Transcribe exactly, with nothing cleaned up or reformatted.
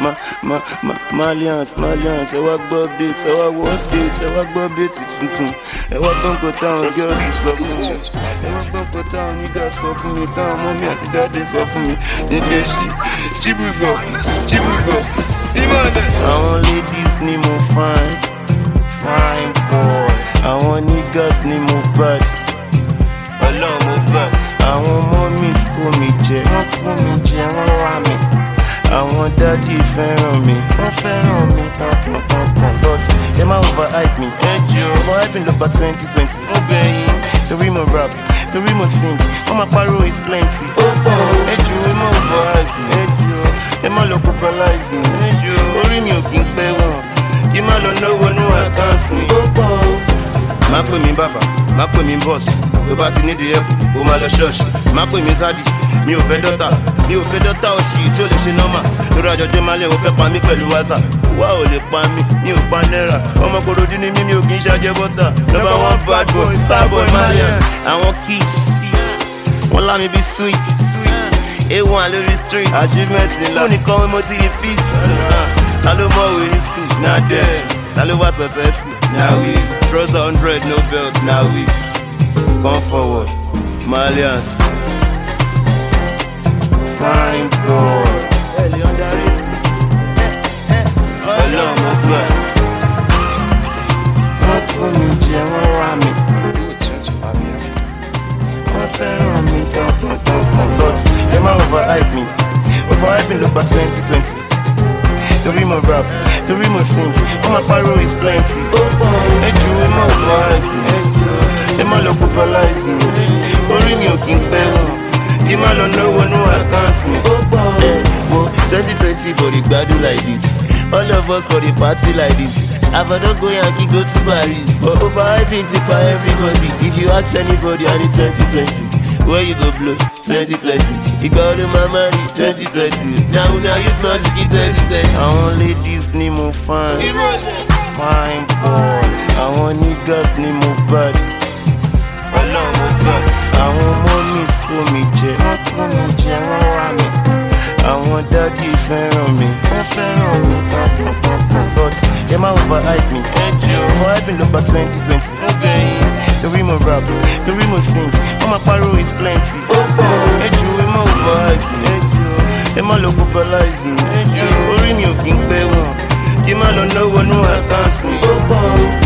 ma ma ma Malians Malians ẹ wá gbọ́ update ẹ wá wọ update ẹ wá gbọ́ update tuntun ẹ wá gbọ́ nǹkan táwọn girls sọ fún mi ẹ wá gbọ́ nǹkan táwọn niggas sọ fún mi táwọn mọ́mí àti dáadé sọ fún mi nígbà ṣí jíbùbọ̀ jíbùbọ̀ ìmọ̀lẹ̀. àwọn ladies ni mo fine fine boy àwọn niggas ni mo bad ọlọ́run mo bad àwọn mummies kó mi jẹ wọ́n kó mi jẹ wọ́n wá mi àwọn daddy fẹ́ràn mi wọ́n fẹ́ràn mi tọkàntọkàn lọ́sí ẹ má overhype mi ẹ jù overhype mi lọ́ba twenty twenty ó gbẹ̀yìn torí mo rap torí mo sing wọ́n máa pariwo is plenty ó pọ̀ ẹ jù ẹ má overhype mi ẹ jù ẹ má lọ popularize mi ẹ jù orí mi ò kí ń pẹ́ wọ̀n kí má lọ náwó nú account mi ó pọ̀ má pè mí bàbá má pè mí boss tó bá ti nídìí ẹ̀kú ó máa lọ ṣọ́ọ̀ṣì má pè mí sádì mi ò fẹ́ dọ́tà mi ò fẹ́ dọ́tà òṣì tí ó lè ṣe nọ́mà lórí àjọjọ́ máa lè ó fẹ́ pa mí pẹ̀lú wáṣà wá ò lè pa mí mi ò pa náírà ọmọ korojú ni mí mi ò kì í ṣàjẹ́ bọ́tà number one bad boy star boy malian àwọn kids wọ́n lá mi bí sweet a one lórí street achievement ńlá fún nìkan wí mo ti rí peace ta ló mọ̀ wí ní school na dem ta ló wá successful na we trust hundred no belts na we come forward Malians fine boy ọlọ́run mo gbà wọ́n kó mi jẹ wọ́n wá mi wọ́n fẹ́ràn mi tọkàntọkàn lọ́sí ẹ má overhype mi overhype mi ló gba twenty twenty torí mo rap torí mo sing wọ́n máa pariwo is plenty ẹ jù ẹ má overhype mi ẹ má lọ popularize mi orí mi ò kí ń pẹ́ wọ̀n kí má lọ náwó nú account mi. twenty twenty for the gbadu like this all of us for the party like this àfọ̀dọ́ go Yankee go to Paris but overhyping ti pa everybody if you ask anybody I need twenty twenty where you go blow twenty twenty ìgbà ọdún máa má rí twenty twenty na una use music in twenty twenty. àwọn ladies ni mo fine fine boy àwọn niggas ni mo bad ọlọ́run mo bad àwọn mummies kó mi jẹ wọ́n kó mi jẹ wọ́n wá mi àwọn daddy fẹ́ràn mi wọ́n fẹ́ràn mi tọkàntọkàn lọ́sí ẹ má overhype mi ẹ jù overhype mi ló gba twenty twenty ó gbẹ̀yìn torí mo rap torí mo sing wọ́n máa pariwo is plenty ó pọ̀ ẹ jù ẹ má overhype mi ẹ jù ẹ má lọ popularize mi ẹ jù orí mi ò kí ń pẹ́ wọ̀n kí má lọ náwó nú account mi ó pọ̀.